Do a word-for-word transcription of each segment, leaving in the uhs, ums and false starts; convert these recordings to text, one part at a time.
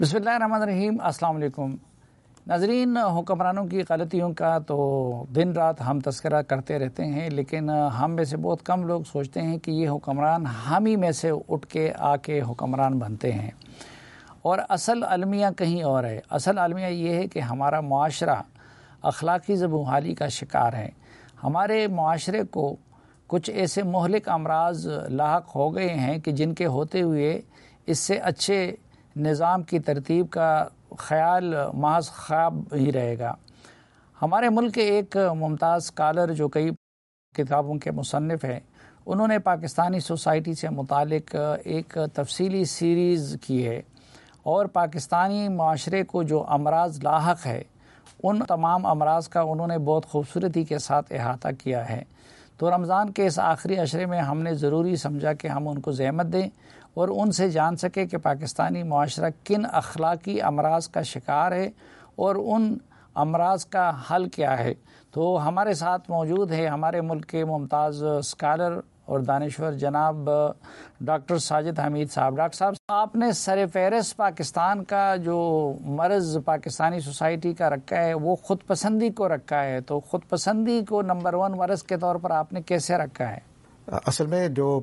بسم اللہ الرحمن الرحیم۔ السلام علیکم ناظرین، حکمرانوں کی غلطیوں کا تو دن رات ہم تذکرہ کرتے رہتے ہیں، لیکن ہم میں سے بہت کم لوگ سوچتے ہیں کہ یہ حکمران ہم ہی میں سے اٹھ کے آ کے حکمران بنتے ہیں، اور اصل المیہ کہیں اور ہے۔ اصل المیہ یہ ہے کہ ہمارا معاشرہ اخلاقی زبونحالی کا شکار ہے۔ ہمارے معاشرے کو کچھ ایسے مہلک امراض لاحق ہو گئے ہیں کہ جن کے ہوتے ہوئے اس سے اچھے نظام کی ترتیب کا خیال محض خواب ہی رہے گا۔ ہمارے ملک کے ایک ممتاز اسکالر جو کئی کتابوں کے مصنف ہیں، انہوں نے پاکستانی سوسائٹی سے متعلق ایک تفصیلی سیریز کی ہے، اور پاکستانی معاشرے کو جو امراض لاحق ہے ان تمام امراض کا انہوں نے بہت خوبصورتی کے ساتھ احاطہ کیا ہے۔ تو رمضان کے اس آخری عشرے میں ہم نے ضروری سمجھا کہ ہم ان کو زحمت دیں اور ان سے جان سکے کہ پاکستانی معاشرہ کن اخلاقی امراض کا شکار ہے اور ان امراض کا حل کیا ہے۔ تو ہمارے ساتھ موجود ہے ہمارے ملک کے ممتاز اسکالر اور دانشور جناب ڈاکٹر ساجد حمید صاحب۔ ڈاکٹر صاحب، آپ نے سر فہرست پاکستان کا جو مرض پاکستانی سوسائٹی کا رکھا ہے وہ خود پسندی کو رکھا ہے، تو خود پسندی کو نمبر ون مرض کے طور پر آپ نے کیسے رکھا ہے؟ اصل میں جو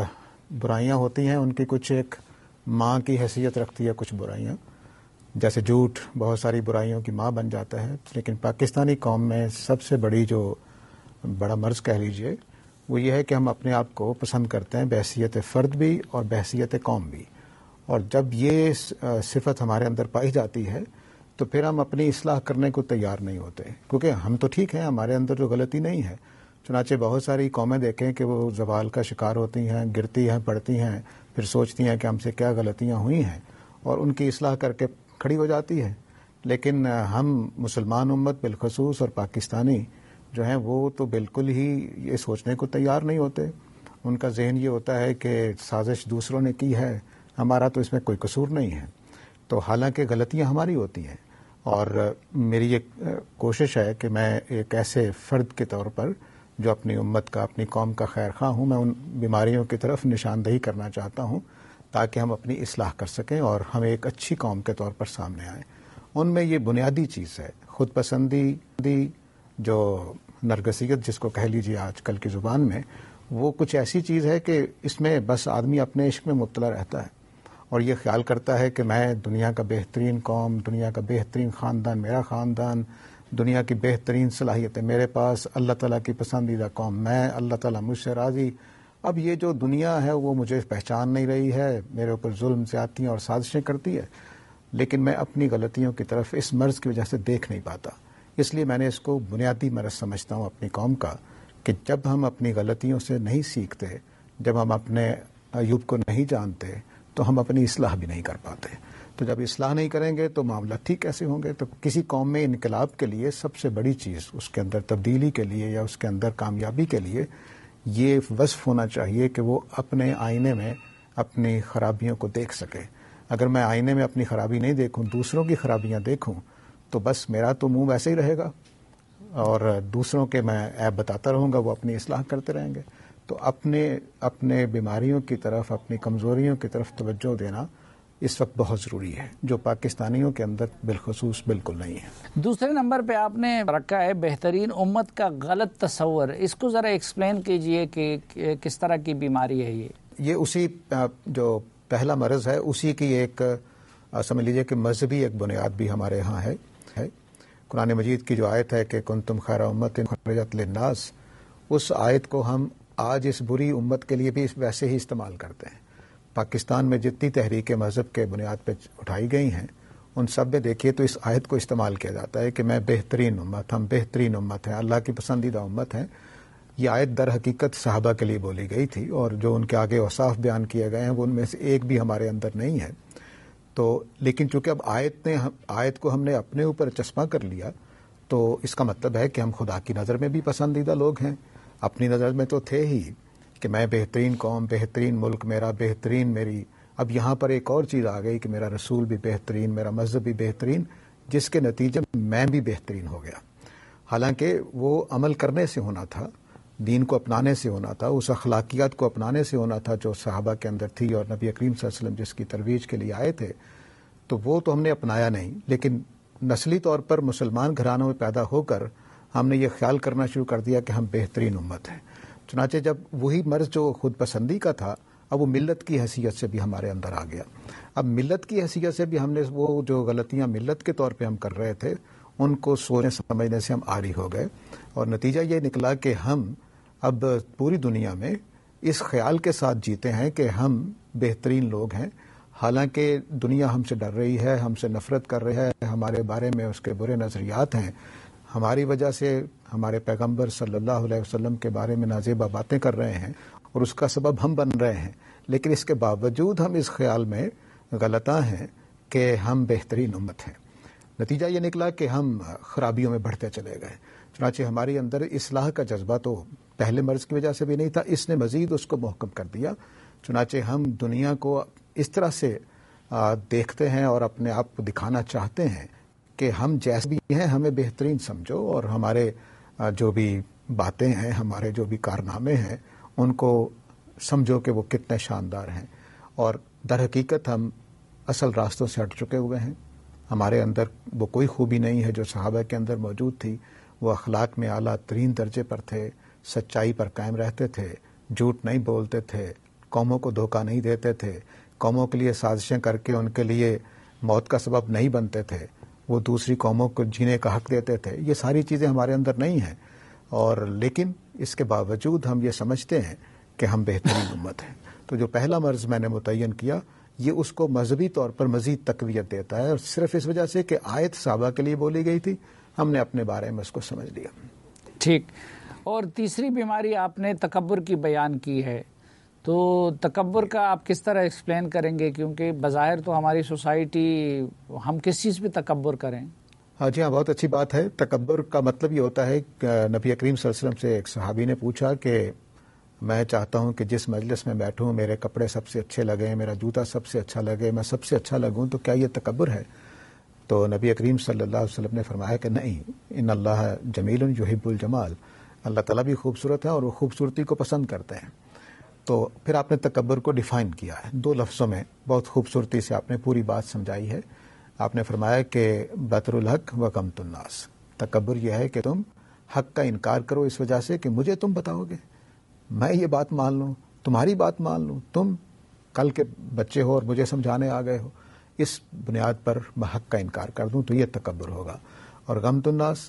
برائیاں ہوتی ہیں ان کی کچھ ایک ماں کی حیثیت رکھتی ہے، کچھ برائیاں جیسے جھوٹ بہت ساری برائیوں کی ماں بن جاتا ہے، لیکن پاکستانی قوم میں سب سے بڑی جو بڑا مرض کہہ لیجئے وہ یہ ہے کہ ہم اپنے آپ کو پسند کرتے ہیں، بحیثیت فرد بھی اور بحیثیت قوم بھی، اور جب یہ صفت ہمارے اندر پائی جاتی ہے تو پھر ہم اپنی اصلاح کرنے کو تیار نہیں ہوتے، کیونکہ ہم تو ٹھیک ہیں، ہمارے اندر جو غلطی نہیں ہے۔ چنانچہ بہت ساری قومیں دیکھیں کہ وہ زوال کا شکار ہوتی ہیں، گرتی ہیں، پڑتی ہیں، پھر سوچتی ہیں کہ ہم سے کیا غلطیاں ہوئی ہیں اور ان کی اصلاح کر کے کھڑی ہو جاتی ہے۔ لیکن ہم مسلمان امت بالخصوص اور پاکستانی جو ہیں وہ تو بالکل ہی یہ سوچنے کو تیار نہیں ہوتے۔ ان کا ذہن یہ ہوتا ہے کہ سازش دوسروں نے کی ہے، ہمارا تو اس میں کوئی قصور نہیں ہے، تو حالانکہ غلطیاں ہماری ہوتی ہیں۔ اور میری یہ کوشش ہے کہ میں ایک ایسے فرد کے طور پر جو اپنی امت کا، اپنی قوم کا خیر خواہ ہوں، میں ان بیماریوں کی طرف نشاندہی کرنا چاہتا ہوں تاکہ ہم اپنی اصلاح کر سکیں اور ہم ایک اچھی قوم کے طور پر سامنے آئیں۔ ان میں یہ بنیادی چیز ہے، خود پسندی، جو نرگسیت جس کو کہہ لیجیے آج کل کی زبان میں، وہ کچھ ایسی چیز ہے کہ اس میں بس آدمی اپنے عشق میں مبتلا رہتا ہے اور یہ خیال کرتا ہے کہ میں دنیا کا بہترین قوم، دنیا کا بہترین خاندان میرا خاندان، دنیا کی بہترین صلاحیتیں میرے پاس، اللہ تعالیٰ کی پسندیدہ قوم میں، اللہ تعالیٰ مجھ سے راضی۔ اب یہ جو دنیا ہے وہ مجھے پہچان نہیں رہی ہے، میرے اوپر ظلم زیادتیاں اور سازشیں کرتی ہے، لیکن میں اپنی غلطیوں کی طرف اس مرض کی وجہ سے دیکھ نہیں پاتا۔ اس لیے میں نے اس کو بنیادی مرض سمجھتا ہوں اپنی قوم کا، کہ جب ہم اپنی غلطیوں سے نہیں سیکھتے، جب ہم اپنے عیوب کو نہیں جانتے تو ہم اپنی اصلاح بھی نہیں کر پاتے۔ تو جب اصلاح نہیں کریں گے تو معاملہ ٹھیک کیسے ہوں گے؟ تو کسی قوم میں انقلاب کے لیے سب سے بڑی چیز، اس کے اندر تبدیلی کے لیے یا اس کے اندر کامیابی کے لیے یہ وصف ہونا چاہیے کہ وہ اپنے آئینے میں اپنی خرابیوں کو دیکھ سکے۔ اگر میں آئینے میں اپنی خرابی نہیں دیکھوں، دوسروں کی خرابیاں دیکھوں، تو بس میرا تو منہ ویسے ہی رہے گا اور دوسروں کے میں عیب بتاتا رہوں گا، وہ اپنی اصلاح کرتے رہیں گے۔ تو اپنے اپنے بیماریوں کی طرف، اپنی کمزوریوں کی طرف توجہ دینا اس وقت بہت ضروری ہے، جو پاکستانیوں کے اندر بالخصوص بالکل نہیں ہے۔ دوسرے نمبر پہ آپ نے رکھا ہے بہترین امت کا غلط تصور۔ اس کو ذرا ایکسپلین کیجئے کہ کس طرح کی بیماری ہے یہ؟ یہ اسی جو پہلا مرض ہے اسی کی ایک سمجھ لیجیے کہ مذہبی ایک بنیاد بھی ہمارے ہاں ہے ہے قرآن مجید کی جو آیت ہے کہ کنتم خیر امت اخرجت للناس، اس آیت کو ہم آج اس بری امت کے لیے بھی ویسے ہی استعمال کرتے ہیں۔ پاکستان میں جتنی تحریکیں مذہب کے بنیاد پہ اٹھائی گئی ہیں ان سب میں دیکھیے تو اس آیت کو استعمال کیا جاتا ہے کہ میں بہترین امت، ہم بہترین امت ہیں، اللہ کی پسندیدہ امت ہیں۔ یہ آیت در حقیقت صحابہ کے لیے بولی گئی تھی، اور جو ان کے آگے اوصاف بیان کیے گئے ہیں وہ ان میں سے ایک بھی ہمارے اندر نہیں ہے۔ تو لیکن چونکہ اب آیت نے آیت کو ہم نے اپنے اوپر چسپاں کر لیا، تو اس کا مطلب ہے کہ ہم خدا کی نظر میں بھی پسندیدہ لوگ ہیں، اپنی نظر میں تو تھے ہی کہ میں بہترین قوم، بہترین ملک میرا، بہترین میری، اب یہاں پر ایک اور چیز آ گئی کہ میرا رسول بھی بہترین، میرا مذہب بھی بہترین، جس کے نتیجے میں بھی بہترین ہو گیا۔ حالانکہ وہ عمل کرنے سے ہونا تھا، دین کو اپنانے سے ہونا تھا، اس اخلاقیات کو اپنانے سے ہونا تھا جو صحابہ کے اندر تھی اور نبی کریم صلی اللہ علیہ وسلم جس کی ترویج کے لیے آئے تھے۔ تو وہ تو ہم نے اپنایا نہیں، لیکن نسلی طور پر مسلمان گھرانوں میں پیدا ہو کر ہم نے یہ خیال کرنا شروع کر دیا کہ ہم بہترین امت ہیں۔ چنانچہ جب وہی مرض جو خود پسندی کا تھا اب وہ ملت کی حیثیت سے بھی ہمارے اندر آ گیا۔ اب ملت کی حیثیت سے بھی ہم نے وہ جو غلطیاں ملت کے طور پہ ہم کر رہے تھے ان کو سوچنے سمجھنے سے ہم عاری ہو گئے، اور نتیجہ یہ نکلا کہ ہم اب پوری دنیا میں اس خیال کے ساتھ جیتے ہیں کہ ہم بہترین لوگ ہیں، حالانکہ دنیا ہم سے ڈر رہی ہے، ہم سے نفرت کر رہی ہے، ہمارے بارے میں اس کے برے نظریات ہیں، ہماری وجہ سے ہمارے پیغمبر صلی اللہ علیہ وسلم کے بارے میں نازیبہ باتیں کر رہے ہیں اور اس کا سبب ہم بن رہے ہیں، لیکن اس کے باوجود ہم اس خیال میں غلطاں ہیں کہ ہم بہترین امت ہیں۔ نتیجہ یہ نکلا کہ ہم خرابیوں میں بڑھتے چلے گئے۔ چنانچہ ہماری اندر اصلاح کا جذبہ تو پہلے مرض کی وجہ سے بھی نہیں تھا، اس نے مزید اس کو محکم کر دیا۔ چنانچہ ہم دنیا کو اس طرح سے دیکھتے ہیں اور اپنے آپ کو دکھانا چاہتے ہیں کہ ہم جیسے بھی ہیں ہمیں بہترین سمجھو، اور ہمارے جو بھی باتیں ہیں، ہمارے جو بھی کارنامے ہیں ان کو سمجھو کہ وہ کتنے شاندار ہیں، اور در حقیقت ہم اصل راستوں سے ہٹ چکے ہوئے ہیں۔ ہمارے اندر وہ کوئی خوبی نہیں ہے جو صحابہ کے اندر موجود تھی، وہ اخلاق میں اعلیٰ ترین درجے پر تھے، سچائی پر قائم رہتے تھے، جھوٹ نہیں بولتے تھے، قوموں کو دھوکہ نہیں دیتے تھے، قوموں کے لیے سازشیں کر کے ان کے لیے موت کا سبب نہیں بنتے تھے، وہ دوسری قوموں کو جینے کا حق دیتے تھے۔ یہ ساری چیزیں ہمارے اندر نہیں ہیں، اور لیکن اس کے باوجود ہم یہ سمجھتے ہیں کہ ہم بہترین امت ہیں۔ تو جو پہلا مرض میں نے متعین کیا یہ اس کو مذہبی طور پر مزید تقویت دیتا ہے، اور صرف اس وجہ سے کہ آیت صحابہ کے لیے بولی گئی تھی ہم نے اپنے بارے میں اس کو سمجھ لیا۔ ٹھیک، اور تیسری بیماری آپ نے تکبر کی بیان کی ہے، تو تکبر کا آپ کس طرح ایکسپلین کریں گے؟ کیونکہ بظاہر تو ہماری سوسائٹی، ہم کس چیز پہ تکبر کریں؟ ہاں جی ہاں، بہت اچھی بات ہے۔ تکبر کا مطلب یہ ہوتا ہے کہ نبی کریم صلی اللہ علیہ وسلم سے ایک صحابی نے پوچھا کہ میں چاہتا ہوں کہ جس مجلس میں بیٹھوں میرے کپڑے سب سے اچھے لگیں، میرا جوتا سب سے اچھا لگے، میں سب سے اچھا لگوں، تو کیا یہ تکبر ہے؟ تو نبی کریم صلی اللہ علیہ وسلم نے فرمایا کہ نہیں، ان اللہ جمیل یحب الجمال، اللہ تعالیٰ بھی خوبصورت ہے اور وہ خوبصورتی کو پسند کرتے ہیں۔ تو پھر آپ نے تکبر کو ڈیفائن کیا ہے دو لفظوں میں، بہت خوبصورتی سے آپ نے پوری بات سمجھائی ہے۔ آپ نے فرمایا کہ بطر الحق و غمط الناس، تکبر یہ ہے کہ تم حق کا انکار کرو اس وجہ سے کہ مجھے تم بتاؤ گے، میں یہ بات مان لوں، تمہاری بات مان لوں، تم کل کے بچے ہو اور مجھے سمجھانے آ گئے ہو، اس بنیاد پر میں حق کا انکار کر دوں، تو یہ تکبر ہوگا۔ اور غمط الناس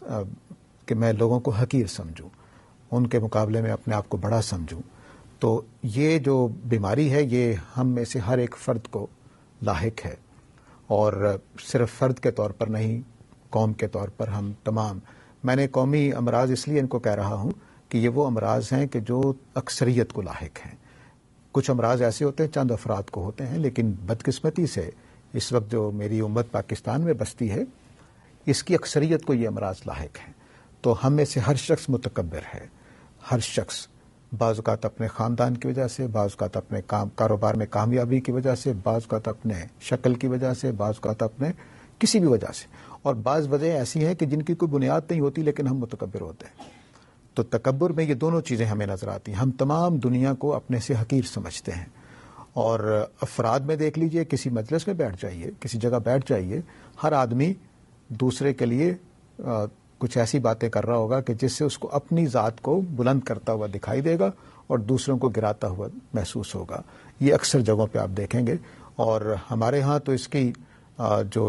کہ میں لوگوں کو حقیر سمجھوں، ان کے مقابلے میں اپنے آپ کو بڑا سمجھوں۔ تو یہ جو بیماری ہے یہ ہم میں سے ہر ایک فرد کو لاحق ہے، اور صرف فرد کے طور پر نہیں، قوم کے طور پر ہم تمام۔ میں نے قومی امراض اس لیے ان کو کہہ رہا ہوں کہ یہ وہ امراض ہیں کہ جو اکثریت کو لاحق ہیں۔ کچھ امراض ایسے ہوتے ہیں چند افراد کو ہوتے ہیں، لیکن بدقسمتی سے اس وقت جو میری امت پاکستان میں بستی ہے اس کی اکثریت کو یہ امراض لاحق ہیں۔ تو ہم میں سے ہر شخص متکبر ہے، ہر شخص، بعض اوقات اپنے خاندان کی وجہ سے، بعض اوقات اپنے کام کاروبار میں کامیابی کی وجہ سے، بعض اوقات اپنے شکل کی وجہ سے، بعض اوقات اپنے کسی بھی وجہ سے، اور بعض وجہ ایسی ہیں کہ جن کی کوئی بنیاد نہیں ہوتی لیکن ہم متکبر ہوتے ہیں۔ تو تکبر میں یہ دونوں چیزیں ہمیں نظر آتی ہیں، ہم تمام دنیا کو اپنے سے حقیر سمجھتے ہیں۔ اور افراد میں دیکھ لیجئے، کسی مجلس میں بیٹھ جائیے، کسی جگہ بیٹھ جائیے، ہر آدمی دوسرے کے لیے کچھ ایسی باتیں کر رہا ہوگا کہ جس سے اس کو اپنی ذات کو بلند کرتا ہوا دکھائی دے گا اور دوسروں کو گراتا ہوا محسوس ہوگا۔ یہ اکثر جگہوں پہ آپ دیکھیں گے، اور ہمارے ہاں تو اس کی جو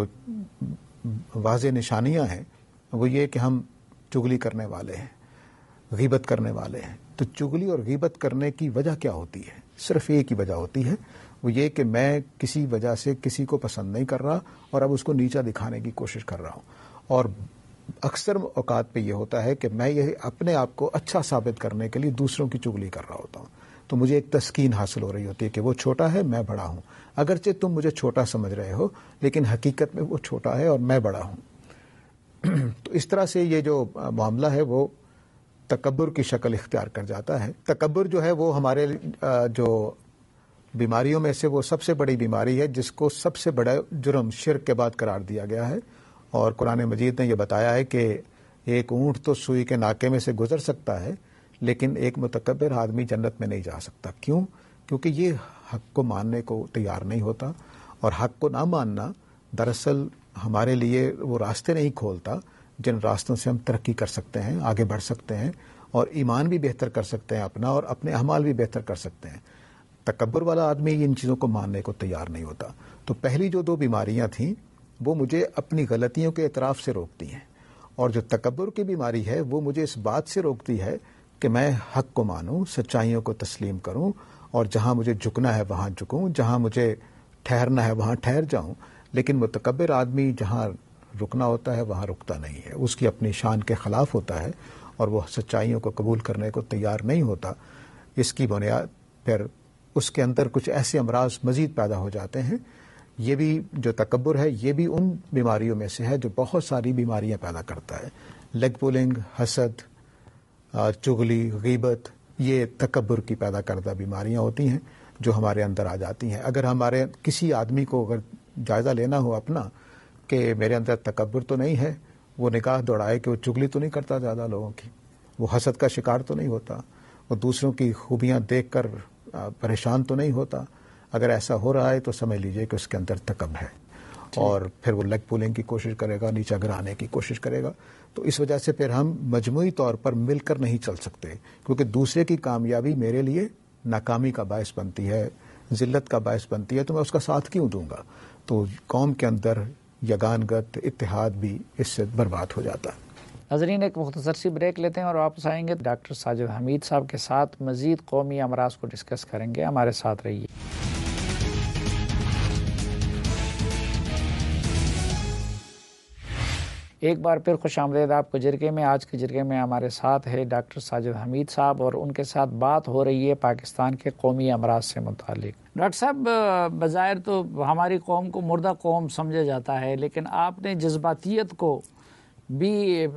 واضح نشانیاں ہیں وہ یہ کہ ہم چغلی کرنے والے ہیں، غیبت کرنے والے ہیں۔ تو چغلی اور غیبت کرنے کی وجہ کیا ہوتی ہے؟ صرف ایک ہی وجہ ہوتی ہے، وہ یہ کہ میں کسی وجہ سے کسی کو پسند نہیں کر رہا اور اب اس کو نیچا دکھانے کی کوشش کر رہا ہوں، اور اکثر اوقات پہ یہ ہوتا ہے کہ میں یہ اپنے آپ کو اچھا ثابت کرنے کے لیے دوسروں کی چغلی کر رہا ہوتا ہوں، تو مجھے ایک تسکین حاصل ہو رہی ہوتی ہے کہ وہ چھوٹا ہے میں بڑا ہوں، اگرچہ تم مجھے چھوٹا سمجھ رہے ہو لیکن حقیقت میں وہ چھوٹا ہے اور میں بڑا ہوں۔ تو اس طرح سے یہ جو معاملہ ہے وہ تکبر کی شکل اختیار کر جاتا ہے۔ تکبر جو ہے وہ ہمارے جو بیماریوں میں سے وہ سب سے بڑی بیماری ہے، جس کو سب سے بڑا جرم شرک کے بعد قرار دیا گیا ہے، اور قرآن مجید نے یہ بتایا ہے کہ ایک اونٹ تو سوئی کے ناکے میں سے گزر سکتا ہے لیکن ایک متکبر آدمی جنت میں نہیں جا سکتا۔ کیوں؟ کیونکہ یہ حق کو ماننے کو تیار نہیں ہوتا، اور حق کو نہ ماننا دراصل ہمارے لیے وہ راستے نہیں کھولتا جن راستوں سے ہم ترقی کر سکتے ہیں، آگے بڑھ سکتے ہیں اور ایمان بھی بہتر کر سکتے ہیں اپنا، اور اپنے اعمال بھی بہتر کر سکتے ہیں۔ تکبر والا آدمی ان چیزوں کو ماننے کو تیار نہیں ہوتا۔ تو پہلی جو دو بیماریاں تھیں وہ مجھے اپنی غلطیوں کے اعتراف سے روکتی ہیں، اور جو تکبر کی بیماری ہے وہ مجھے اس بات سے روکتی ہے کہ میں حق کو مانوں، سچائیوں کو تسلیم کروں، اور جہاں مجھے جھکنا ہے وہاں جھکوں، جہاں مجھے ٹھہرنا ہے وہاں ٹھہر جاؤں۔ لیکن متکبر آدمی جہاں رکنا ہوتا ہے وہاں رکتا نہیں ہے، اس کی اپنی شان کے خلاف ہوتا ہے اور وہ سچائیوں کو قبول کرنے کو تیار نہیں ہوتا۔ اس کی بنیاد پھر اس کے اندر کچھ ایسے امراض مزید پیدا ہو جاتے ہیں۔ یہ بھی جو تکبر ہے یہ بھی ان بیماریوں میں سے ہے جو بہت ساری بیماریاں پیدا کرتا ہے۔ لیگ پولنگ، حسد، چغلی، غیبت، یہ تکبر کی پیدا کردہ بیماریاں ہوتی ہیں جو ہمارے اندر آ جاتی ہیں۔ اگر ہمارے کسی آدمی کو اگر جائزہ لینا ہو اپنا کہ میرے اندر تکبر تو نہیں ہے، وہ نگاہ دوڑائے کہ وہ چغلی تو نہیں کرتا زیادہ لوگوں کی، وہ حسد کا شکار تو نہیں ہوتا، وہ دوسروں کی خوبیاں دیکھ کر پریشان تو نہیں ہوتا۔ اگر ایسا ہو رہا ہے تو سمجھ لیجئے کہ اس کے اندر تکبر ہے، اور پھر وہ لیگ پولنگ کی کوشش کرے گا، نیچا گرانے کی کوشش کرے گا۔ تو اس وجہ سے پھر ہم مجموعی طور پر مل کر نہیں چل سکتے، کیونکہ دوسرے کی کامیابی میرے لیے ناکامی کا باعث بنتی ہے، ذلت کا باعث بنتی ہے، تو میں اس کا ساتھ کیوں دوں گا؟ تو قوم کے اندر یگانگت اتحاد بھی اس سے برباد ہو جاتا ہے۔ ناظرین، ایک مختصر سی بریک لیتے ہیں اور واپس آئیں گے ڈاکٹر ساجد حمید صاحب کے ساتھ مزید قومی امراض کو ڈسکس کریں گے۔ ہمارے ساتھ رہیے۔ ایک بار پھر خوش آمدید آپ کو جرگے میں۔ آج کے جرگے میں ہمارے ساتھ ہے ڈاکٹر ساجد حمید صاحب، اور ان کے ساتھ بات ہو رہی ہے پاکستان کے قومی امراض سے متعلق۔ ڈاکٹر صاحب، بظاہر تو ہماری قوم کو مردہ قوم سمجھا جاتا ہے، لیکن آپ نے جذباتیت کو بھی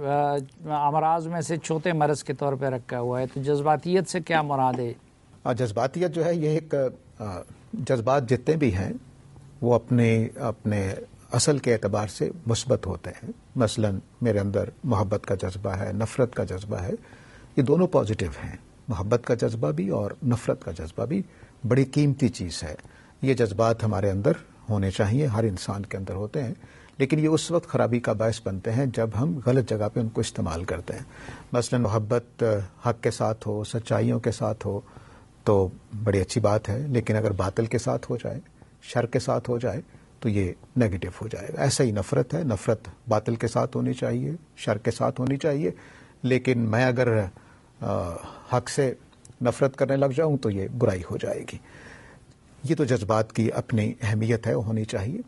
امراض میں سے چوتھے مرض کے طور پہ رکھا ہوا ہے، تو جذباتیت سے کیا مراد ہے؟ جذباتیت جو ہے یہ ایک جذبات جتنے بھی ہیں وہ اپنے اپنے اصل کے اعتبار سے مثبت ہوتے ہیں۔ مثلا میرے اندر محبت کا جذبہ ہے، نفرت کا جذبہ ہے، یہ دونوں پازیٹیو ہیں۔ محبت کا جذبہ بھی اور نفرت کا جذبہ بھی بڑی قیمتی چیز ہے۔ یہ جذبات ہمارے اندر ہونے چاہیے، ہر انسان کے اندر ہوتے ہیں، لیکن یہ اس وقت خرابی کا باعث بنتے ہیں جب ہم غلط جگہ پہ ان کو استعمال کرتے ہیں۔ مثلا محبت حق کے ساتھ ہو، سچائیوں کے ساتھ ہو تو بڑی اچھی بات ہے، لیکن اگر باطل کے ساتھ ہو جائے، شر کے ساتھ ہو جائے تو یہ نیگیٹو ہو جائے گا۔ ایسا ہی نفرت ہے، نفرت باطل کے ساتھ ہونی چاہیے، شر کے ساتھ ہونی چاہیے، لیکن میں اگر حق سے نفرت کرنے لگ جاؤں تو یہ برائی ہو جائے گی۔ یہ تو جذبات کی اپنی اہمیت ہے، ہونی چاہیے۔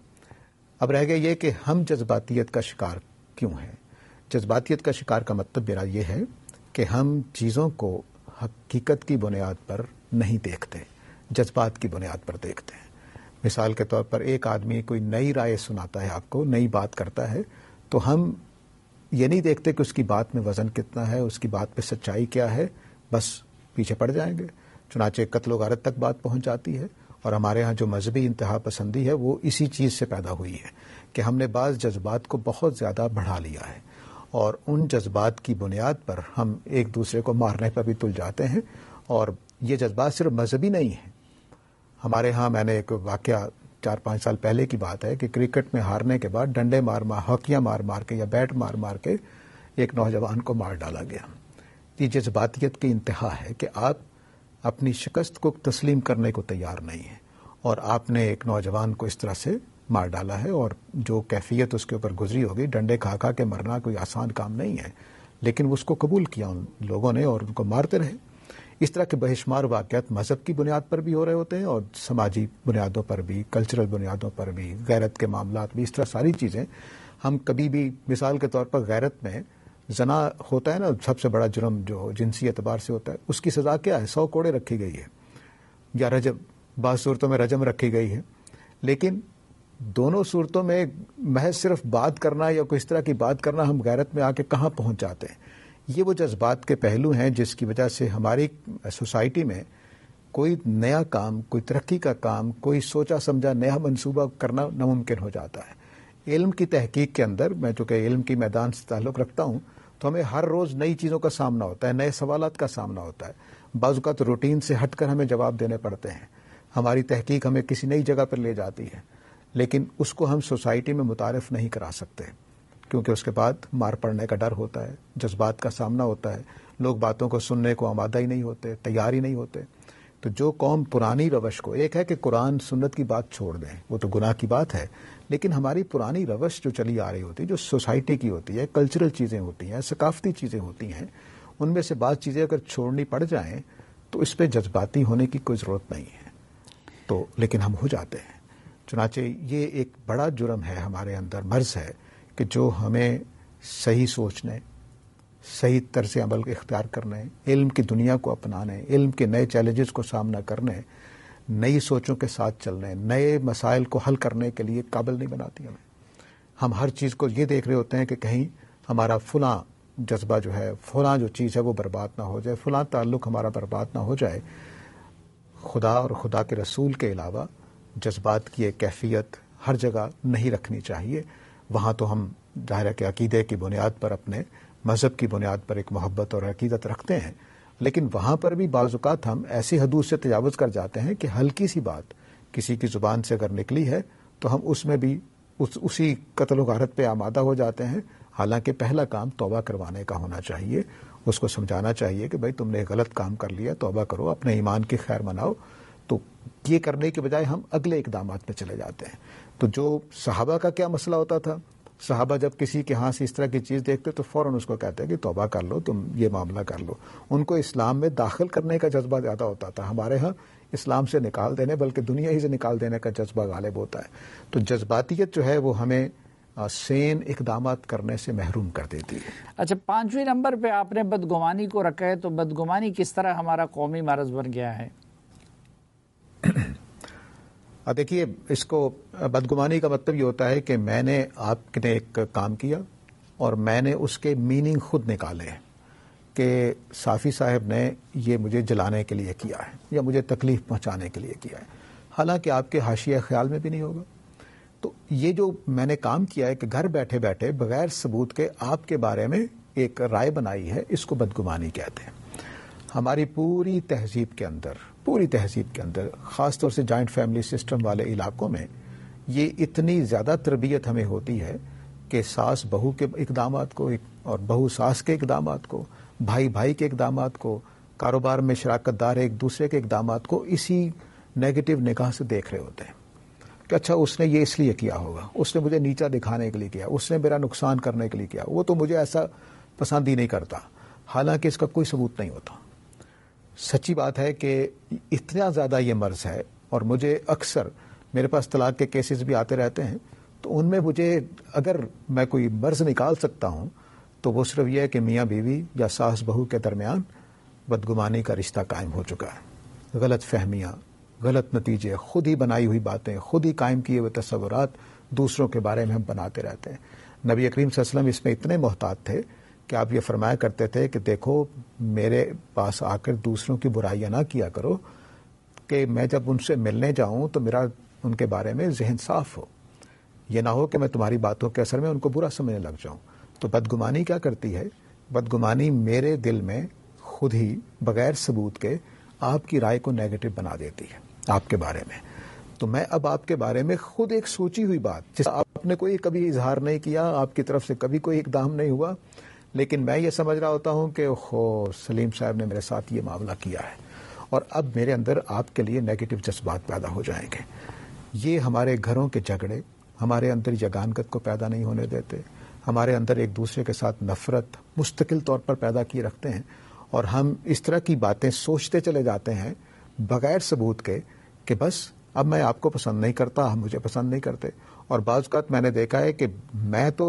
اب رہ گیا یہ کہ ہم جذباتیت کا شکار کیوں ہیں؟ جذباتیت کا شکار کا مطلب میرا یہ ہے کہ ہم چیزوں کو حقیقت کی بنیاد پر نہیں دیکھتے، جذبات کی بنیاد پر دیکھتے ہیں۔ مثال کے طور پر ایک آدمی کوئی نئی رائے سناتا ہے، آپ کو نئی بات کرتا ہے، تو ہم یہ نہیں دیکھتے کہ اس کی بات میں وزن کتنا ہے، اس کی بات پہ سچائی کیا ہے، بس پیچھے پڑ جائیں گے۔ چنانچہ قتل و غارت تک بات پہنچ جاتی ہے، اور ہمارے ہاں جو مذہبی انتہا پسندی ہے وہ اسی چیز سے پیدا ہوئی ہے کہ ہم نے بعض جذبات کو بہت زیادہ بڑھا لیا ہے، اور ان جذبات کی بنیاد پر ہم ایک دوسرے کو مارنے پر بھی تل جاتے ہیں۔ اور یہ جذبات صرف مذہبی نہیں ہیں۔ ہمارے ہاں میں نے ایک واقعہ چار پانچ سال پہلے کی بات ہے کہ کرکٹ میں ہارنے کے بعد ڈنڈے مار مار ہاکیاں مار مار کے یا بیٹ مار مار کے ایک نوجوان کو مار ڈالا گیا۔ یہ جذباتیت کی انتہا ہے کہ آپ اپنی شکست کو تسلیم کرنے کو تیار نہیں ہیں، اور آپ نے ایک نوجوان کو اس طرح سے مار ڈالا ہے، اور جو کیفیت اس کے اوپر گزری ہوگی، ڈنڈے کھا کھا کے مرنا کوئی آسان کام نہیں ہے، لیکن اس کو قبول کیا ان لوگوں نے اور ان کو مارتے رہے۔ اس طرح کے بے شمار واقعات مذہب کی بنیاد پر بھی ہو رہے ہوتے ہیں، اور سماجی بنیادوں پر بھی، کلچرل بنیادوں پر بھی، غیرت کے معاملات بھی، اس طرح ساری چیزیں۔ ہم کبھی بھی مثال کے طور پر غیرت میں زنا ہوتا ہے نا، سب سے بڑا جرم جو جنسی اعتبار سے ہوتا ہے، اس کی سزا کیا ہے؟ سو کوڑے رکھی گئی ہے، یا رجم، بعض صورتوں میں رجم رکھی گئی ہے۔ لیکن دونوں صورتوں میں محض صرف بات کرنا یا کوئی اس طرح کی بات کرنا، ہم غیرت میں آ کے کہاں پہنچ جاتے ہیں؟ یہ وہ جذبات کے پہلو ہیں جس کی وجہ سے ہماری سوسائٹی میں کوئی نیا کام، کوئی ترقی کا کام، کوئی سوچا سمجھا نیا منصوبہ کرنا ناممکن ہو جاتا ہے۔ علم کی تحقیق کے اندر، میں چونکہ علم کی میدان سے تعلق رکھتا ہوں، تو ہمیں ہر روز نئی چیزوں کا سامنا ہوتا ہے، نئے سوالات کا سامنا ہوتا ہے۔ بعض اوقات روٹین سے ہٹ کر ہمیں جواب دینے پڑتے ہیں، ہماری تحقیق ہمیں کسی نئی جگہ پر لے جاتی ہے۔ لیکن اس کو ہم سوسائٹی میں متعارف نہیں کرا سکتے کیونکہ اس کے بعد مار پڑنے کا ڈر ہوتا ہے، جذبات کا سامنا ہوتا ہے، لوگ باتوں کو سننے کو آمادہ ہی نہیں ہوتے، تیار ہی نہیں ہوتے. تو جو قوم پرانی روش کو، ایک ہے کہ قرآن سنت کی بات چھوڑ دیں، وہ تو گناہ کی بات ہے، لیکن ہماری پرانی روش جو چلی آ رہی ہوتی ہے، جو سوسائٹی کی ہوتی ہے، کلچرل چیزیں ہوتی ہیں، ثقافتی چیزیں ہوتی ہیں، ان میں سے بعض چیزیں اگر چھوڑنی پڑ جائیں تو اس پہ جذباتی ہونے کی کوئی ضرورت نہیں ہے. تو لیکن ہم ہو جاتے ہیں. چنانچہ یہ ایک بڑا جرم ہے ہمارے اندر، مرض ہے کہ جو ہمیں صحیح سوچنے، صحیح طرز عمل اختیار کرنے، علم کی دنیا کو اپنانے، علم کے نئے چیلنجز کو سامنا کرنے، نئی سوچوں کے ساتھ چلنے، نئے مسائل کو حل کرنے کے لیے قابل نہیں بناتی ہمیں. ہم ہر چیز کو یہ دیکھ رہے ہوتے ہیں کہ کہیں ہمارا فلاں جذبہ جو ہے، فلاں جو چیز ہے وہ برباد نہ ہو جائے، فلاں تعلق ہمارا برباد نہ ہو جائے. خدا اور خدا کے رسول کے علاوہ جذبات کی ایک کیفیت ہر جگہ نہیں رکھنی چاہیے. وہاں تو ہم ظاہر کے عقیدے کی بنیاد پر، اپنے مذہب کی بنیاد پر ایک محبت اور عقیدت رکھتے ہیں، لیکن وہاں پر بھی بعض اوقات ہم ایسی حدود سے تجاوز کر جاتے ہیں کہ ہلکی سی بات کسی کی زبان سے اگر نکلی ہے تو ہم اس میں بھی اس اسی قتل و غارت پہ آمادہ ہو جاتے ہیں. حالانکہ پہلا کام توبہ کروانے کا ہونا چاہیے، اس کو سمجھانا چاہیے کہ بھائی تم نے غلط کام کر لیا، توبہ کرو، اپنے ایمان کی خیر مناؤ. تو یہ کرنے کے بجائے ہم اگلے اقدامات پہ چلے جاتے ہیں. تو جو صحابہ کا کیا مسئلہ ہوتا تھا، صحابہ جب کسی کے ہاں سے اس طرح کی چیز دیکھتے تو فوراً اس کو کہتے ہیں کہ توبہ کر لو، تم یہ معاملہ کر لو. ان کو اسلام میں داخل کرنے کا جذبہ زیادہ ہوتا تھا. ہمارے ہاں اسلام سے نکال دینے، بلکہ دنیا ہی سے نکال دینے کا جذبہ غالب ہوتا ہے. تو جذباتیت جو ہے وہ ہمیں سین اقدامات کرنے سے محروم کر دیتی ہے. اچھا، پانچویں نمبر پہ آپ نے بدگمانی کو رکھا ہے، تو بدگمانی کس طرح ہمارا قومی مرض بن گیا ہے؟ دیکھیے، اس کو بدگمانی کا مطلب یہ ہوتا ہے کہ میں نے آپ نے ایک کام کیا اور میں نے اس کے میننگ خود نکالے ہیں کہ صافی صاحب نے یہ مجھے جلانے کے لیے کیا ہے یا مجھے تکلیف پہنچانے کے لیے کیا ہے، حالانکہ آپ کے حاشیہ خیال میں بھی نہیں ہوگا. تو یہ جو میں نے کام کیا ہے کہ گھر بیٹھے بیٹھے بغیر ثبوت کے آپ کے بارے میں ایک رائے بنائی ہے، اس کو بدگمانی کہتے ہیں. ہماری پوری تہذیب کے اندر پوری تہذیب کے اندر خاص طور سے جوائنٹ فیملی سسٹم والے علاقوں میں یہ اتنی زیادہ تربیت ہمیں ہوتی ہے کہ ساس بہو کے اقدامات کو اور بہو ساس کے اقدامات کو، بھائی بھائی کے اقدامات کو، کاروبار میں شراکت دار ایک دوسرے کے اقدامات کو اسی نیگیٹو نگاہ سے دیکھ رہے ہوتے ہیں کہ اچھا اس نے یہ اس لیے کیا ہوگا، اس نے مجھے نیچا دکھانے کے لیے کیا، اس نے میرا نقصان کرنے کے لیے کیا، وہ تو مجھے ایسا پسند ہی نہیں کرتا، حالانکہ اس کا کوئی ثبوت نہیں ہوتا. سچی بات ہے کہ اتنا زیادہ یہ مرض ہے، اور مجھے اکثر میرے پاس طلاق کے کیسز بھی آتے رہتے ہیں، تو ان میں مجھے اگر میں کوئی مرض نکال سکتا ہوں تو وہ صرف یہ ہے کہ میاں بیوی یا ساس بہو کے درمیان بدگمانی کا رشتہ قائم ہو چکا ہے. غلط فہمیاں، غلط نتیجے، خود ہی بنائی ہوئی باتیں، خود ہی قائم کیے ہوئے تصورات دوسروں کے بارے میں ہم بناتے رہتے ہیں. نبی کریم صلی اللہ علیہ وسلم اس میں اتنے محتاط تھے کہ آپ یہ فرمایا کرتے تھے کہ دیکھو میرے پاس آ کر دوسروں کی برائیاں نہ کیا کرو کہ میں جب ان سے ملنے جاؤں تو میرا ان کے بارے میں ذہن صاف ہو، یہ نہ ہو کہ میں تمہاری باتوں کے اثر میں ان کو برا سمجھنے لگ جاؤں. تو بدگمانی کیا کرتی ہے؟ بدگمانی میرے دل میں خود ہی بغیر ثبوت کے آپ کی رائے کو نیگیٹو بنا دیتی ہے آپ کے بارے میں. تو میں اب آپ کے بارے میں خود ایک سوچی ہوئی بات، جس آپ نے کوئی کبھی اظہار نہیں کیا، آپ کی طرف سے کبھی کوئی اقدام نہیں ہوا، لیکن میں یہ سمجھ رہا ہوتا ہوں کہ خو سلیم صاحب نے میرے ساتھ یہ معاملہ کیا ہے، اور اب میرے اندر آپ کے لیے نیگیٹو جذبات پیدا ہو جائیں گے. یہ ہمارے گھروں کے جھگڑے ہمارے اندر یگانگت کو پیدا نہیں ہونے دیتے، ہمارے اندر ایک دوسرے کے ساتھ نفرت مستقل طور پر پیدا کیے رکھتے ہیں، اور ہم اس طرح کی باتیں سوچتے چلے جاتے ہیں بغیر ثبوت کے کہ بس اب میں آپ کو پسند نہیں کرتا، ہم مجھے پسند نہیں کرتے. اور بعض اوقات میں نے دیکھا ہے کہ میں تو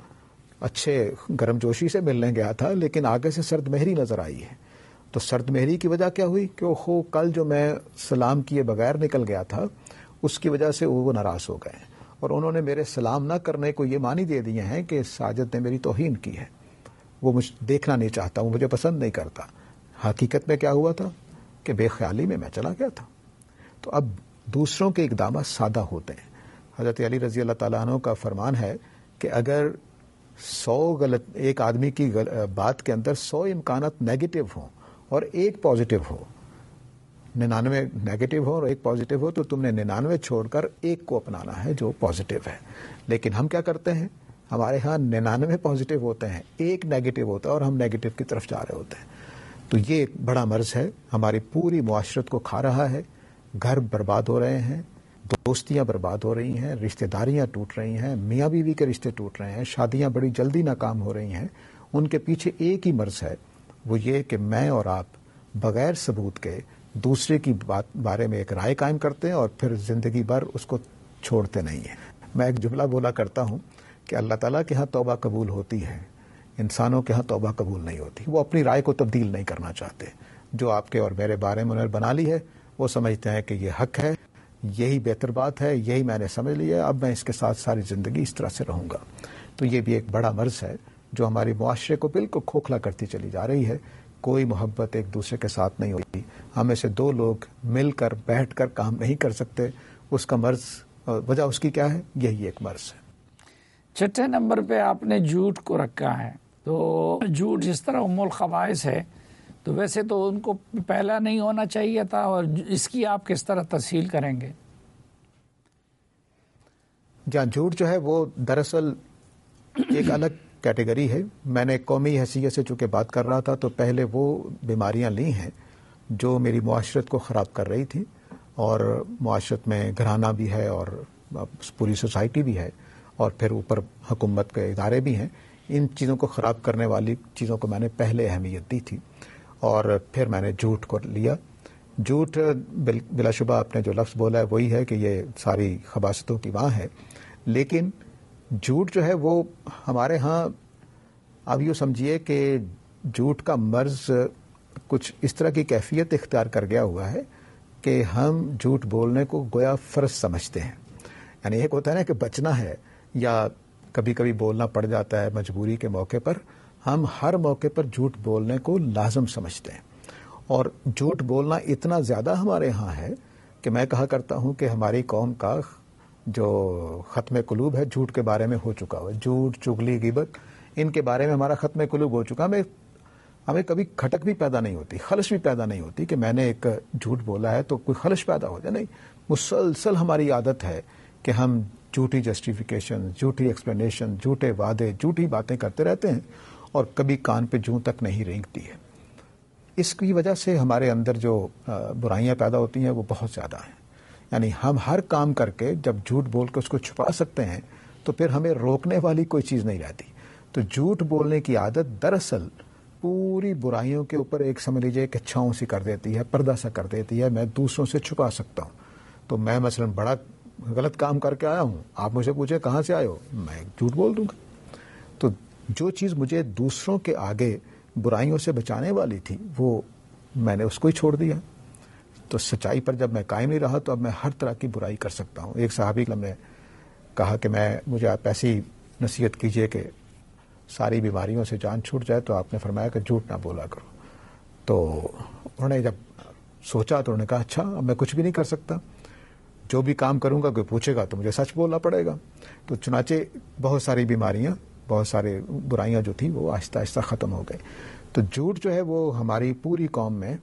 اچھے گرم جوشی سے ملنے گیا تھا، لیکن آگے سے سرد مہری نظر آئی ہے. تو سرد مہری کی وجہ کیا ہوئی کہ وہ کل جو میں سلام کیے بغیر نکل گیا تھا اس کی وجہ سے وہ ناراض ہو گئے، اور انہوں نے میرے سلام نہ کرنے کو یہ معنی دے دیے ہیں کہ ساجد نے میری توہین کی ہے، وہ مجھے دیکھنا نہیں چاہتا، وہ مجھے پسند نہیں کرتا. حقیقت میں کیا ہوا تھا کہ بے خیالی میں میں چلا گیا تھا. تو اب دوسروں کے اقدامات سادہ ہوتے ہیں. حضرت علی رضی اللہ تعالیٰ عنہ کا فرمان ہے کہ اگر سو غلط ایک آدمی کی بات کے اندر سو امکانات نیگیٹو ہوں اور ایک پازیٹو ہو ننانوے نیگیٹو ہو اور ایک پازیٹو ہو تو تم نے ننانوے چھوڑ کر ایک کو اپنانا ہے جو پازیٹو ہے. لیکن ہم کیا کرتے ہیں, ہمارے ہاں ننانوے پازیٹو ہوتے ہیں, ایک نیگیٹو ہوتا ہے اور ہم نیگیٹو کی طرف جا رہے ہوتے ہیں. تو یہ ایک بڑا مرض ہے, ہماری پوری معاشرت کو کھا رہا ہے. گھر برباد ہو رہے ہیں, دوستیاں برباد ہو رہی ہیں, رشتہ داریاں ٹوٹ رہی ہیں, میاں بیوی کے رشتے ٹوٹ رہے ہیں, شادیاں بڑی جلدی ناکام ہو رہی ہیں. ان کے پیچھے ایک ہی مرض ہے, وہ یہ کہ میں اور آپ بغیر ثبوت کے دوسرے کی بات بارے میں ایک رائے قائم کرتے ہیں اور پھر زندگی بھر اس کو چھوڑتے نہیں ہیں. میں ایک جملہ بولا کرتا ہوں کہ اللہ تعالیٰ کے ہاں توبہ قبول ہوتی ہے, انسانوں کے ہاں توبہ قبول نہیں ہوتی. وہ اپنی رائے کو تبدیل نہیں کرنا چاہتے. جو آپ کے اور میرے بارے میں انہوں نے بنا لی ہے وہ سمجھتے ہیں کہ یہ حق ہے, یہی بہتر بات ہے, یہی میں نے سمجھ لیا, اب میں اس کے ساتھ ساری زندگی اس طرح سے رہوں گا. تو یہ بھی ایک بڑا مرض ہے جو ہماری معاشرے کو بالکل کھوکھلا کرتی چلی جا رہی ہے. کوئی محبت ایک دوسرے کے ساتھ نہیں ہوتی. ہم میں سے دو لوگ مل کر بیٹھ کر کام نہیں کر سکتے. اس کا مرض, وجہ اس کی کیا ہے؟ یہی ایک مرض ہے. چھٹے نمبر پہ آپ نے جھوٹ کو رکھا ہے. تو جھوٹ جس طرح ام الخبائث ہے تو ویسے تو ان کو پہلا نہیں ہونا چاہیے تھا, اور اس کی آپ کس طرح تفصیل کریں گے؟ جہاں جھوٹ جو ہے وہ دراصل ایک الگ کیٹیگری ہے. میں نے قومی حیثیت سے چونکہ بات کر رہا تھا تو پہلے وہ بیماریاں لی ہیں جو میری معاشرت کو خراب کر رہی تھی, اور معاشرت میں گھرانہ بھی ہے اور پوری سوسائٹی بھی ہے, اور پھر اوپر حکومت کے ادارے بھی ہیں. ان چیزوں کو خراب کرنے والی چیزوں کو میں نے پہلے اہمیت دی تھی, اور پھر میں نے جھوٹ کو لیا. جھوٹ بلا شبہ آپ نے جو لفظ بولا ہے وہی ہے کہ یہ ساری خباثتوں کی ماں ہے. لیکن جھوٹ جو ہے وہ ہمارے ہاں اب یوں سمجھیے کہ جھوٹ کا مرض کچھ اس طرح کی کیفیت اختیار کر گیا ہوا ہے کہ ہم جھوٹ بولنے کو گویا فرض سمجھتے ہیں. یعنی ایک ہوتا ہے نا کہ بچنا ہے یا کبھی کبھی بولنا پڑ جاتا ہے مجبوری کے موقع پر, ہم ہر موقع پر جھوٹ بولنے کو لازم سمجھتے ہیں. اور جھوٹ بولنا اتنا زیادہ ہمارے ہاں ہے کہ میں کہا کرتا ہوں کہ ہماری قوم کا جو ختم قلوب ہے جھوٹ کے بارے میں ہو چکا ہوا. جھوٹ, چغلی, غیبت, ان کے بارے میں ہمارا ختم قلوب ہو چکا. ہمیں ہمیں کبھی کھٹک بھی پیدا نہیں ہوتی, خلش بھی پیدا نہیں ہوتی کہ میں نے ایک جھوٹ بولا ہے تو کوئی خلش پیدا ہو جائے. نہیں, مسلسل ہماری عادت ہے کہ ہم جھوٹی جسٹیفیکیشن, جھوٹی ایکسپلینیشن, جھوٹے وعدے, جھوٹی باتیں کرتے رہتے ہیں اور کبھی کان پہ جوں تک نہیں رینگتی ہے. اس کی وجہ سے ہمارے اندر جو برائیاں پیدا ہوتی ہیں وہ بہت زیادہ ہیں. یعنی ہم ہر کام کر کے جب جھوٹ بول کے اس کو چھپا سکتے ہیں تو پھر ہمیں روکنے والی کوئی چیز نہیں رہتی. تو جھوٹ بولنے کی عادت دراصل پوری برائیوں کے اوپر ایک سمجھ لیجیے کہ چھاؤں سی کر دیتی ہے, پردہ سا کر دیتی ہے. میں دوسروں سے چھپا سکتا ہوں. تو میں مثلا بڑا غلط کام کر کے آیا ہوں, آپ مجھے پوچھیں کہاں سے آئے ہو, میں جھوٹ بول دوں گا. تو جو چیز مجھے دوسروں کے آگے برائیوں سے بچانے والی تھی وہ میں نے اس کو ہی چھوڑ دیا. تو سچائی پر جب میں قائم نہیں رہا تو اب میں ہر طرح کی برائی کر سکتا ہوں. ایک صحابی نے کہا کہ میں مجھے آپ ایسی نصیحت کیجئے کہ ساری بیماریوں سے جان چھوٹ جائے, تو آپ نے فرمایا کہ جھوٹ نہ بولا کرو. تو انہوں نے جب سوچا تو انہوں نے کہا اچھا اب میں کچھ بھی نہیں کر سکتا, جو بھی کام کروں گا کوئی پوچھے گا تو مجھے سچ بولنا پڑے گا. تو چنانچہ بہت ساری بیماریاں, بہت سارے برائیاں جو تھیں وہ آہستہ آہستہ ختم ہو گئی. تو جھوٹ جو ہے وہ ہماری پوری قوم میں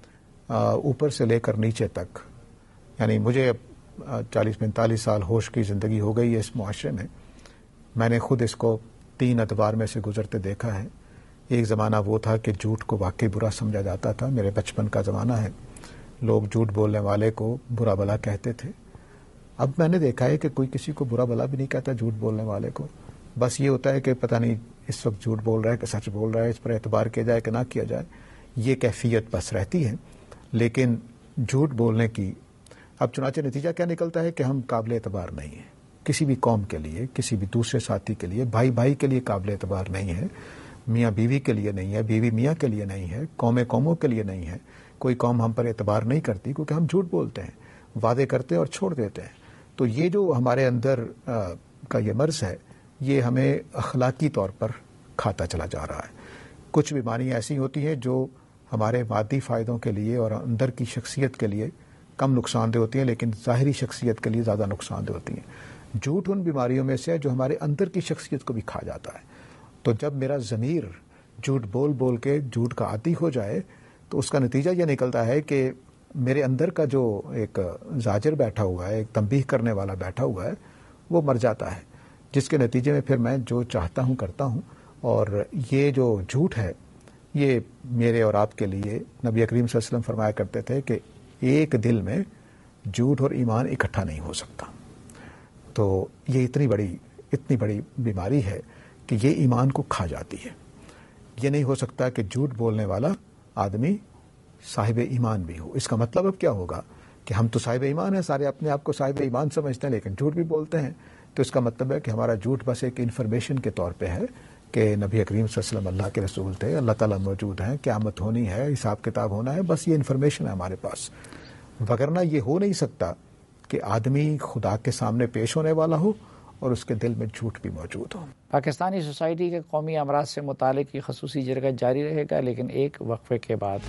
اوپر سے لے کر نیچے تک, یعنی مجھے چالیس پینتالیس سال ہوش کی زندگی ہو گئی ہے اس معاشرے میں, میں نے خود اس کو تین ادوار میں سے گزرتے دیکھا ہے. ایک زمانہ وہ تھا کہ جھوٹ کو واقعی برا سمجھا جاتا تھا, میرے بچپن کا زمانہ ہے, لوگ جھوٹ بولنے والے کو برا بلا کہتے تھے. اب میں نے دیکھا ہے کہ کوئی کسی کو برا بلا بھی نہیں کہتا جھوٹ بولنے والے کو. بس یہ ہوتا ہے کہ پتہ نہیں اس وقت جھوٹ بول رہا ہے کہ سچ بول رہا ہے, اس پر اعتبار کیا جائے کہ نہ کیا جائے, یہ کیفیت بس رہتی ہے. لیکن جھوٹ بولنے کی اب چنانچہ نتیجہ کیا نکلتا ہے کہ ہم قابل اعتبار نہیں ہیں کسی بھی قوم کے لیے, کسی بھی دوسرے ساتھی کے لیے. بھائی بھائی کے لیے قابل اعتبار نہیں ہے, میاں بیوی کے لیے نہیں ہے, بیوی میاں کے لیے نہیں ہے, قومیں قوموں کے لیے نہیں ہے. کوئی قوم ہم پر اعتبار نہیں کرتی کیونکہ ہم جھوٹ بولتے ہیں, وعدے کرتے ہیں اور چھوڑ دیتے ہیں. تو یہ جو ہمارے اندر کا یہ مرض ہے یہ ہمیں اخلاقی طور پر کھاتا چلا جا رہا ہے. کچھ بیماریاں ایسی ہوتی ہیں جو ہمارے مادی فائدوں کے لیے اور اندر کی شخصیت کے لیے کم نقصان دہ ہوتی ہیں, لیکن ظاہری شخصیت کے لیے زیادہ نقصان دہ ہوتی ہیں. جھوٹ ان بیماریوں میں سے ہے جو ہمارے اندر کی شخصیت کو بھی کھا جاتا ہے. تو جب میرا ضمیر جھوٹ بول بول کے جھوٹ کا عادی ہو جائے تو اس کا نتیجہ یہ نکلتا ہے کہ میرے اندر کا جو ایک زاجر بیٹھا ہوا ہے، ایک تنبیہ کرنے والا بیٹھا ہوا ہے، وہ مر جاتا ہے، جس کے نتیجے میں پھر میں جو چاہتا ہوں کرتا ہوں. اور یہ جو جھوٹ ہے یہ میرے اور آپ کے لیے نبی کریم صلی اللہ علیہ وسلم فرمایا کرتے تھے کہ ایک دل میں جھوٹ اور ایمان اکٹھا نہیں ہو سکتا. تو یہ اتنی بڑی اتنی بڑی بیماری ہے کہ یہ ایمان کو کھا جاتی ہے. یہ نہیں ہو سکتا کہ جھوٹ بولنے والا آدمی صاحب ایمان بھی ہو. اس کا مطلب اب کیا ہوگا کہ ہم تو صاحب ایمان ہیں، سارے اپنے آپ کو صاحب ایمان سمجھتے ہیں لیکن جھوٹ بھی بولتے ہیں. تو اس کا مطلب ہے کہ ہمارا جھوٹ بس ایک انفارمیشن کے طور پہ ہے کہ نبی کریم صلی اللہ علیہ وسلم اللہ کے رسول تھے، اللہ تعالیٰ موجود ہیں، قیامت ہونی ہے، حساب کتاب ہونا ہے، بس یہ انفارمیشن ہے ہمارے پاس. وگرنہ یہ ہو نہیں سکتا کہ آدمی خدا کے سامنے پیش ہونے والا ہو اور اس کے دل میں جھوٹ بھی موجود ہو. پاکستانی سوسائٹی کے قومی امراض سے متعلق یہ خصوصی جرگہ جاری رہے گا، لیکن ایک وقفے کے بعد.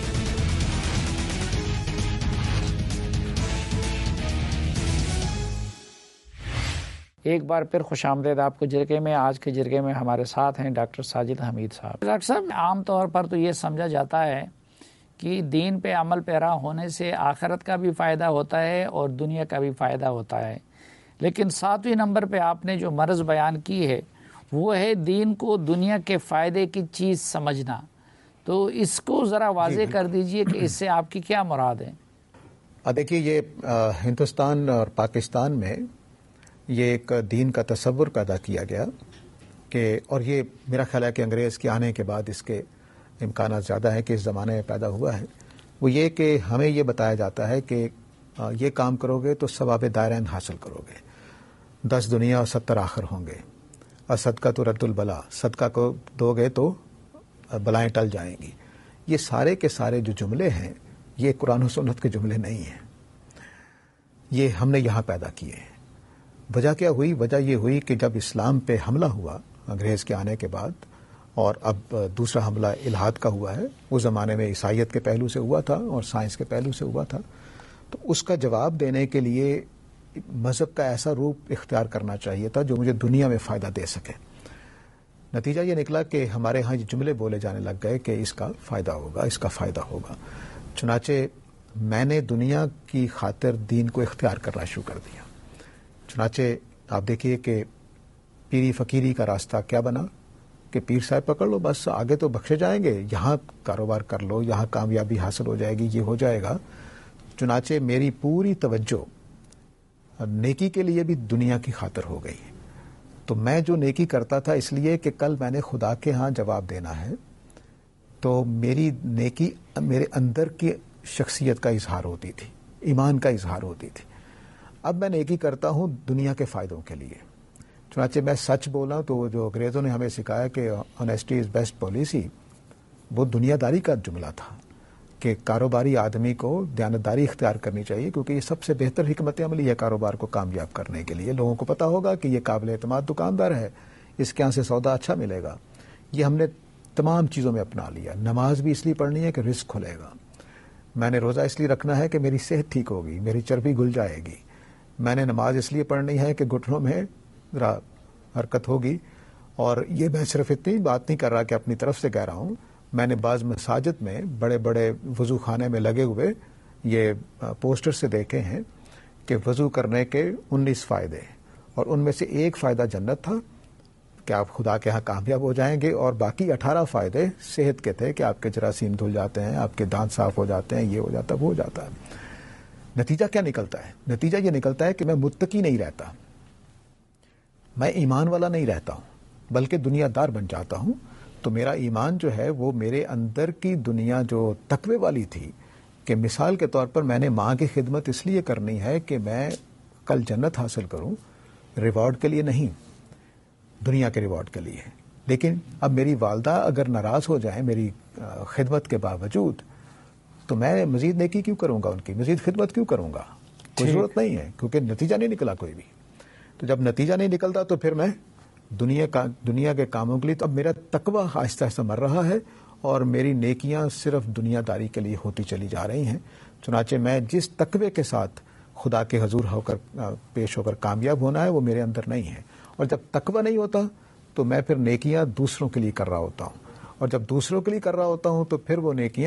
ایک بار پھر خوش آمدید آپ کو جرگے میں. آج کے جرگے میں ہمارے ساتھ ہیں ڈاکٹر ساجد حمید صاحب. ڈاکٹر صاحب، عام طور پر تو یہ سمجھا جاتا ہے کہ دین پہ عمل پیرا ہونے سے آخرت کا بھی فائدہ ہوتا ہے اور دنیا کا بھی فائدہ ہوتا ہے، لیکن ساتویں نمبر پہ آپ نے جو مرض بیان کی ہے وہ ہے دین کو دنیا کے فائدے کی چیز سمجھنا. تو اس کو ذرا واضح کر دیجئے کہ اس سے آپ کی کیا مراد ہے؟ دیکھیے، یہ ہندوستان اور پاکستان میں یہ ایک دین کا تصور پیدا کیا گیا کہ، اور یہ میرا خیال ہے کہ انگریز کے آنے کے بعد اس کے امکانات زیادہ ہیں کہ اس زمانے میں پیدا ہوا ہے. وہ یہ کہ ہمیں یہ بتایا جاتا ہے کہ یہ کام کرو گے تو ثواب دائرین حاصل کرو گے، دس دنیا اور ستر آخر ہوں گے، اور صدقہ تو رد البلا، صدقہ کو دو گے تو بلائیں ٹل جائیں گی. یہ سارے کے سارے جو جملے ہیں یہ قرآن و سنت کے جملے نہیں ہیں، یہ ہم نے یہاں پیدا کیے ہیں. وجہ کیا ہوئی؟ وجہ یہ ہوئی کہ جب اسلام پہ حملہ ہوا انگریز کے آنے کے بعد، اور اب دوسرا حملہ الحاد کا ہوا ہے، اس زمانے میں عیسائیت کے پہلو سے ہوا تھا اور سائنس کے پہلو سے ہوا تھا، تو اس کا جواب دینے کے لیے مذہب کا ایسا روپ اختیار کرنا چاہیے تھا جو مجھے دنیا میں فائدہ دے سکے. نتیجہ یہ نکلا کہ ہمارے ہاں یہ جملے بولے جانے لگ گئے کہ اس کا فائدہ ہوگا، اس کا فائدہ ہوگا. چنانچہ میں نے دنیا کی خاطر دین کو اختیار کرنا شروع کر دیا. چنانچہ آپ دیکھیے کہ پیری فقیری کا راستہ کیا بنا کہ پیر صاحب پکڑ لو، بس آگے تو بخشے جائیں گے، یہاں کاروبار کر لو، یہاں کامیابی حاصل ہو جائے گی، یہ ہو جائے گا. چنانچہ میری پوری توجہ نیکی کے لیے بھی دنیا کی خاطر ہو گئی. تو میں جو نیکی کرتا تھا اس لیے کہ کل میں نے خدا کے ہاں جواب دینا ہے، تو میری نیکی میرے اندر کی شخصیت کا اظہار ہوتی تھی، ایمان کا اظہار ہوتی تھی. اب میں نیکی کرتا ہوں دنیا کے فائدوں کے لیے. چنانچہ میں سچ بولا تو جو انگریزوں نے ہمیں سکھایا کہ آنیسٹی از بیسٹ پالیسی، وہ دنیا داری کا جملہ تھا کہ کاروباری آدمی کو دیانتداری اختیار کرنی چاہیے، کیونکہ یہ سب سے بہتر حکمت عملی ہے کاروبار کو کامیاب کرنے کے لیے. لوگوں کو پتہ ہوگا کہ یہ قابل اعتماد دکاندار ہے، اس کے یہاں سے سودا اچھا ملے گا. یہ ہم نے تمام چیزوں میں اپنا لیا. نماز بھی اس لیے پڑھنی ہے کہ رزق کھلے گا. میں نے روزہ اس لیے رکھنا ہے کہ میری صحت ٹھیک ہوگی، میری چربی گل جائے گی. میں نے نماز اس لیے پڑھنی ہے کہ گھٹنوں میں ذرا حرکت ہوگی. اور یہ میں صرف اتنی بات نہیں کر رہا کہ اپنی طرف سے کہہ رہا ہوں، میں نے بعض مساجد میں بڑے بڑے وضو خانے میں لگے ہوئے یہ پوسٹر سے دیکھے ہیں کہ وضو کرنے کے انیس فائدے، اور ان میں سے ایک فائدہ جنت تھا کہ آپ خدا کے ہاں کامیاب ہو جائیں گے، اور باقی اٹھارہ فائدے صحت کے تھے کہ آپ کے جراثیم دھل جاتے ہیں، آپ کے دانت صاف ہو جاتے ہیں، یہ ہو جاتا ہے، وہ ہو جاتا ہے. نتیجہ کیا نکلتا ہے؟ نتیجہ یہ نکلتا ہے کہ میں متقی نہیں رہتا، میں ایمان والا نہیں رہتا ہوں، بلکہ دنیا دار بن جاتا ہوں. تو میرا ایمان جو ہے وہ میرے اندر کی دنیا جو تقوی والی تھی کہ مثال کے طور پر میں نے ماں کی خدمت اس لیے کرنی ہے کہ میں کل جنت حاصل کروں، ریوارڈ کے لیے نہیں، دنیا کے ریوارڈ کے لیے. لیکن اب میری والدہ اگر ناراض ہو جائیں میری خدمت کے باوجود، تو میں مزید نیکی کیوں کروں گا، ان کی مزید خدمت کیوں کروں گا؟ کوئی ضرورت نہیں ہے، کیونکہ نتیجہ نہیں نکلا کوئی بھی. تو جب نتیجہ نہیں نکلتا تو پھر میں دنیا کا دنیا کے کاموں کے لیے، تو اب میرا تقوی آہستہ آہستہ مر رہا ہے اور میری نیکیاں صرف دنیا داری کے لیے ہوتی چلی جا رہی ہیں. چنانچہ میں جس تقوی کے ساتھ خدا کے حضور ہو کر پیش ہو کر کامیاب ہونا ہے وہ میرے اندر نہیں ہے. اور جب تقوی نہیں ہوتا تو میں پھر نیکیاں دوسروں کے لیے کر رہا ہوتا ہوں، اور جب دوسروں کے لیے کر رہا ہوتا ہوں تو پھر وہ نیکیاں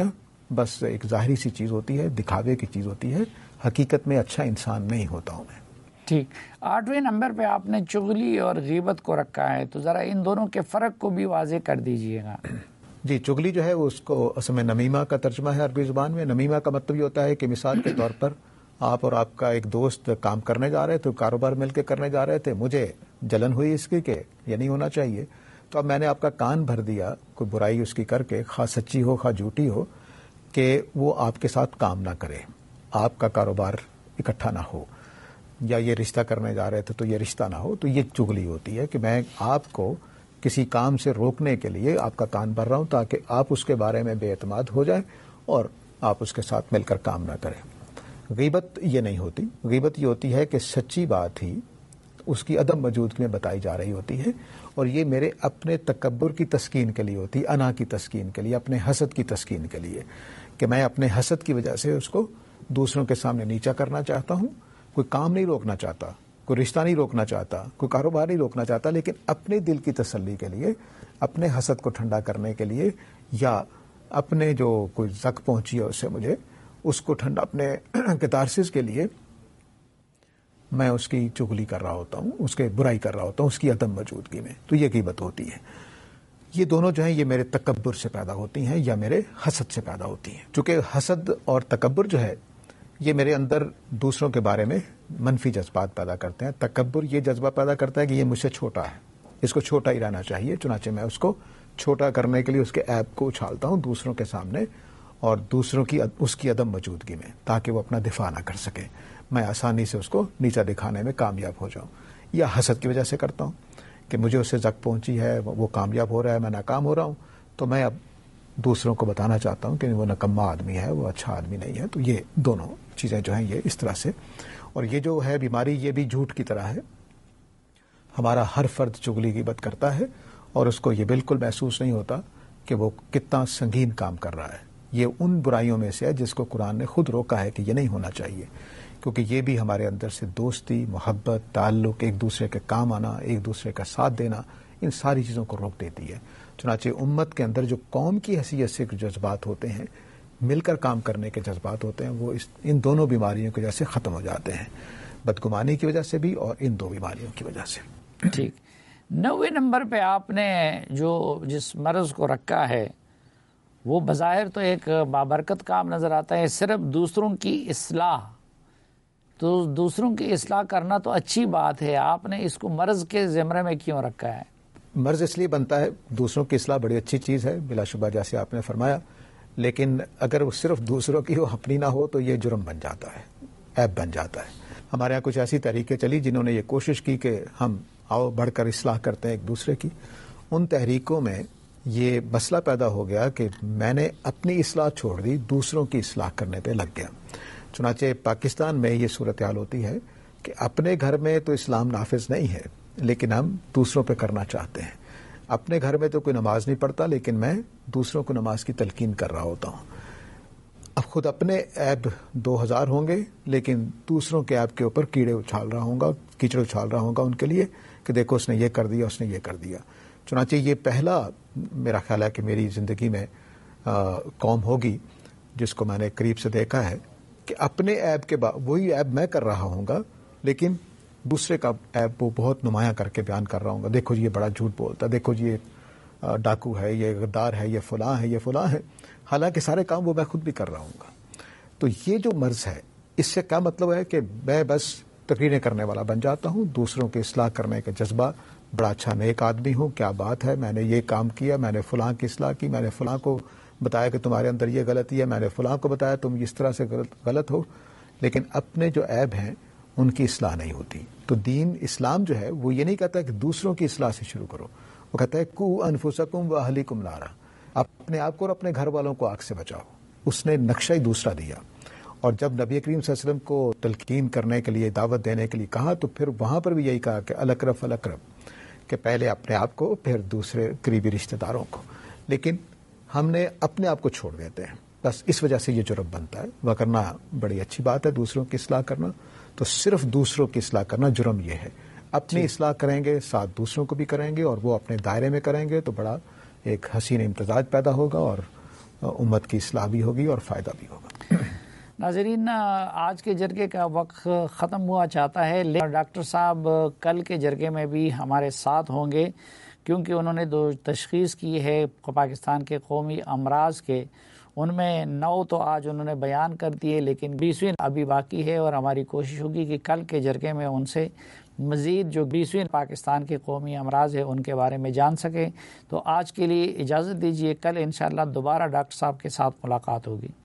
بس ایک ظاہری سی چیز ہوتی ہے، دکھاوے کی چیز ہوتی ہے، حقیقت میں اچھا انسان نہیں ہوتا ہوں میں. ٹھیک. آٹھویں نمبر پہ آپ نے چغلی اور غیبت کو رکھا ہے، تو ذرا ان دونوں کے فرق کو بھی واضح کر دیجئے گا. جی، چغلی جو ہے اس کو اصل میں نمیمہ کا ترجمہ ہے عربی زبان میں. نمیمہ کا مطلب یہ ہوتا ہے کہ مثال کے طور پر آپ اور آپ کا ایک دوست کام کرنے جا رہے تھے، کاروبار مل کے کرنے جا رہے تھے، مجھے جلن ہوئی اس کی کہ یہ نہیں ہونا چاہیے، تو اب میں نے آپ کا کان بھر دیا کوئی برائی اس کی کر کے، خواہ سچی ہو خواہ جھوٹی ہو، کہ وہ آپ کے ساتھ کام نہ کرے، آپ کا کاروبار اکٹھا نہ ہو، یا یہ رشتہ کرنے جا رہے تھے تو یہ رشتہ نہ ہو. تو یہ چغلی ہوتی ہے کہ میں آپ کو کسی کام سے روکنے کے لیے آپ کا کان بھر رہا ہوں تاکہ آپ اس کے بارے میں بے اعتماد ہو جائیں اور آپ اس کے ساتھ مل کر کام نہ کریں. غیبت یہ نہیں ہوتی. غیبت یہ ہوتی ہے کہ سچی بات ہی اس کی عدم موجودگی میں بتائی جا رہی ہوتی ہے، اور یہ میرے اپنے تکبر کی تسکین کے لیے ہوتی ہے، انا کی تسکین کے لیے، اپنے حسد کی تسکین کے لیے، کہ میں اپنے حسد کی وجہ سے اس کو دوسروں کے سامنے نیچا کرنا چاہتا ہوں. کوئی کام نہیں روکنا چاہتا، کوئی رشتہ نہیں روکنا چاہتا، کوئی کاروبار نہیں روکنا چاہتا، لیکن اپنے دل کی تسلی کے لیے، اپنے حسد کو ٹھنڈا کرنے کے لیے، یا اپنے جو کوئی زک پہنچی ہے اس سے مجھے، اس کو ٹھنڈا اپنے کتارسس کے لیے میں اس کی چغلی کر رہا ہوتا ہوں، اس کے برائی کر رہا ہوتا ہوں اس کی عدم موجودگی میں. تو یہ غیبت ہوتی ہے. یہ دونوں جو ہیں یہ میرے تکبر سے پیدا ہوتی ہیں یا میرے حسد سے پیدا ہوتی ہیں. چونکہ حسد اور تکبر جو ہے یہ میرے اندر دوسروں کے بارے میں منفی جذبات پیدا کرتے ہیں. تکبر یہ جذبہ پیدا کرتا ہے کہ یہ مجھ سے چھوٹا ہے، اس کو چھوٹا ہی رہنا چاہیے، چنانچہ میں اس کو چھوٹا کرنے کے لیے اس کے عیب کو اچھالتا ہوں دوسروں کے سامنے اور دوسروں کی اس کی عدم موجودگی میں، تاکہ وہ اپنا دفاع نہ کر سکے، میں آسانی سے اس کو نیچا دکھانے میں کامیاب ہو جاؤں. یا حسد کی وجہ سے کرتا ہوں کہ مجھے اس سے زک پہنچی ہے، وہ کامیاب ہو رہا ہے، میں ناکام ہو رہا ہوں، تو میں اب دوسروں کو بتانا چاہتا ہوں کہ وہ نکما آدمی ہے، وہ اچھا آدمی نہیں ہے. تو یہ دونوں چیزیں جو ہیں یہ اس طرح سے، اور یہ جو ہے بیماری یہ بھی جھوٹ کی طرح ہے. ہمارا ہر فرد چغلی غیبت کرتا ہے اور اس کو یہ بالکل محسوس نہیں ہوتا کہ وہ کتنا سنگین کام کر رہا ہے. یہ ان برائیوں میں سے ہے جس کو قرآن نے خود روکا ہے کہ یہ نہیں ہونا چاہیے، کیونکہ یہ بھی ہمارے اندر سے دوستی، محبت، تعلق، ایک دوسرے کے کام آنا، ایک دوسرے کا ساتھ دینا، ان ساری چیزوں کو روک دیتی ہے. چنانچہ امت کے اندر جو قوم کی حیثیت سے جذبات ہوتے ہیں، مل کر کام کرنے کے جذبات ہوتے ہیں، وہ اس ان دونوں بیماریوں کی وجہ سے ختم ہو جاتے ہیں، بدگمانی کی وجہ سے بھی اور ان دو بیماریوں کی وجہ سے. ٹھیک. نوے نمبر پہ آپ نے جو جس مرض کو رکھا ہے وہ بظاہر تو ایک بابرکت کام نظر آتا ہے، صرف دوسروں کی اصلاح. تو دوسروں کی اصلاح کرنا تو اچھی بات ہے، آپ نے اس کو مرض کے زمرے میں کیوں رکھا ہے؟ مرض اس لیے بنتا ہے، دوسروں کی اصلاح بڑی اچھی چیز ہے بلا شبہ جیسے آپ نے فرمایا، لیکن اگر وہ صرف دوسروں کی ہو اپنی نہ ہو تو یہ جرم بن جاتا ہے، عیب بن جاتا ہے. ہمارے یہاں کچھ ایسی تحریکیں چلی جنہوں نے یہ کوشش کی کہ ہم آؤ بڑھ کر اصلاح کرتے ہیں ایک دوسرے کی. ان تحریکوں میں یہ مسئلہ پیدا ہو گیا کہ میں نے اپنی اصلاح چھوڑ دی، دوسروں کی اصلاح کرنے پہ لگ گیا. چنانچہ پاکستان میں یہ صورتحال ہوتی ہے کہ اپنے گھر میں تو اسلام نافذ نہیں ہے لیکن ہم دوسروں پہ کرنا چاہتے ہیں. اپنے گھر میں تو کوئی نماز نہیں پڑھتا لیکن میں دوسروں کو نماز کی تلقین کر رہا ہوتا ہوں. اب خود اپنے عیب دو ہزار ہوں گے لیکن دوسروں کے عیب کے اوپر کیڑے اچھال رہا ہوں گا، کیچڑ اچھال رہا ہوں گا ان کے لیے کہ دیکھو اس نے یہ کر دیا، اس نے یہ کر دیا. چنانچہ یہ پہلا میرا خیال ہے کہ میری زندگی میں قوم ہوگی جس کو میں نے قریب سے دیکھا ہے کہ اپنے عیب کے بعد وہی عیب میں کر رہا ہوں گا لیکن دوسرے کا عیب وہ بہت نمایاں کر کے بیان کر رہا ہوں گا. دیکھو جی یہ بڑا جھوٹ بولتا ہے، دیکھو جی یہ ڈاکو ہے، یہ غدار ہے، یہ فلاں ہے، یہ فلاں ہے، حالانکہ سارے کام وہ میں خود بھی کر رہا ہوں گا. تو یہ جو مرض ہے اس سے کیا مطلب ہے کہ میں بس تقریریں کرنے والا بن جاتا ہوں، دوسروں کی اصلاح کرنے کا جذبہ، بڑا اچھا نیک آدمی ہوں، کیا بات ہے، میں نے یہ کام کیا، میں نے فلاں کی اصلاح کی، میں نے فلاں کو بتایا کہ تمہارے اندر یہ غلطی ہے، میں نے فلاں کو بتایا تم اس طرح سے غلط غلط ہو، لیکن اپنے جو عیب ہیں ان کی اصلاح نہیں ہوتی. تو دین اسلام جو ہے وہ یہ نہیں کہتا کہ دوسروں کی اصلاح سے شروع کرو، وہ کہتا ہے کو انفسکم و اہلیکم نارا، اپنے آپ کو اور اپنے گھر والوں کو آگ سے بچاؤ. اس نے نقشہ ہی دوسرا دیا. اور جب نبی کریم صلی اللہ علیہ وسلم کو تلقین کرنے کے لیے، دعوت دینے کے لیے کہا تو پھر وہاں پر بھی یہی کہا کہ الاقرب فالاقرب، کہ پہلے اپنے آپ کو پھر دوسرے قریبی رشتہ داروں کو. لیکن ہم نے اپنے آپ کو چھوڑ دیتے ہیں، بس اس وجہ سے یہ جرم بنتا ہے. وہ کرنا بڑی اچھی بات ہے، دوسروں کی اصلاح کرنا، تو صرف دوسروں کی اصلاح کرنا جرم یہ ہے. اپنی اصلاح کریں گے ساتھ دوسروں کو بھی کریں گے اور وہ اپنے دائرے میں کریں گے تو بڑا ایک حسین امتزاج پیدا ہوگا اور امت کی اصلاح بھی ہوگی اور فائدہ بھی ہوگا۔ ناظرین، آج کے جرگے کا وقت ختم ہوا چاہتا ہے، لیکن ڈاکٹر صاحب کل کے جرگے میں بھی ہمارے ساتھ ہوں گے، کیونکہ انہوں نے دو تشخیص کی ہے پاکستان کے قومی امراض کے، ان میں نو تو آج انہوں نے بیان کر دیے، لیکن بیسویں ابھی باقی ہے، اور ہماری کوشش ہوگی کہ کل کے جرگے میں ان سے مزید جو بیسویں پاکستان کے قومی امراض ہے ان کے بارے میں جان سکیں۔ تو آج کے لیے اجازت دیجیے، کل انشاءاللہ دوبارہ ڈاکٹر صاحب کے ساتھ ملاقات ہوگی۔